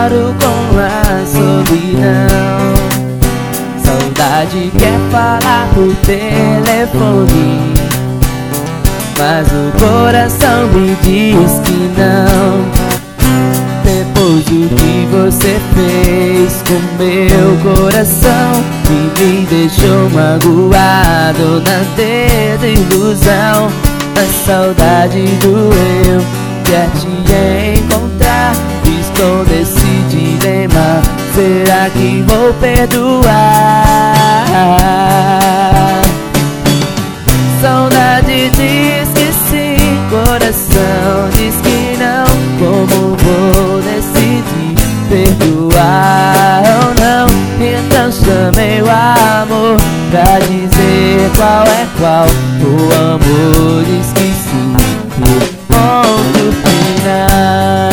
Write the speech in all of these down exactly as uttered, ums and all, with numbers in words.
deparo com a solidão. Saudade quer falar por telefone, mas o coração me diz que não. Depois do que você fez com meu coração, que me deixou magoado na desilusão. A saudade doeu, quer te encontrar. Estou nesse dilema, será que vou perdoar? Saudade diz que sim, coração diz que não. Como vou decidir perdoar ou não? Então chamei o amor pra dizer qual é qual. O amor diz que sim, e ponto final.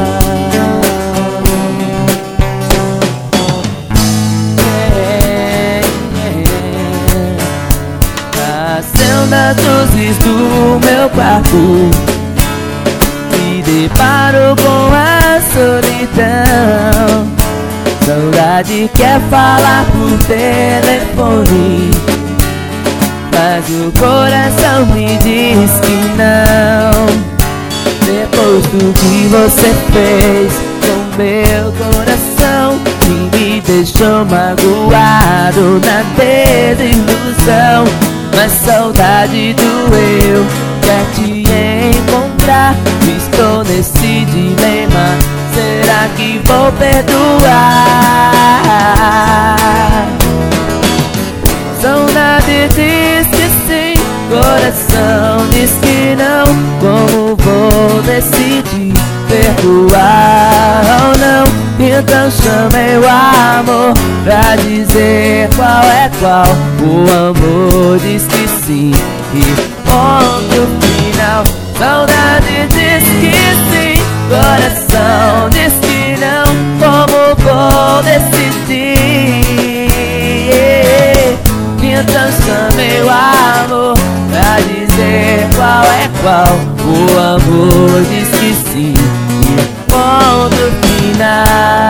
Acendo as luzes do meu quarto, me deparo com a solidão. Saudade quer falar por telefone, mas o coração me diz que não. Depois do que você fez com meu coração, que me deixou magoado na desilusão. Mas saudade doeu, quer te encontrar. Estou nesse dilema, será que vou perdoar? Saudade diz que sim, coração diz que não. Como vou decidir perdoar ou não? Então chamei o amor pra dizer qual é qual. O amor diz que sim, e ponto final. Saudade diz que sim, coração diz que não. Como vou decidir? Então chamei o amor pra dizer qual é qual. O amor diz que sim, e ponto final.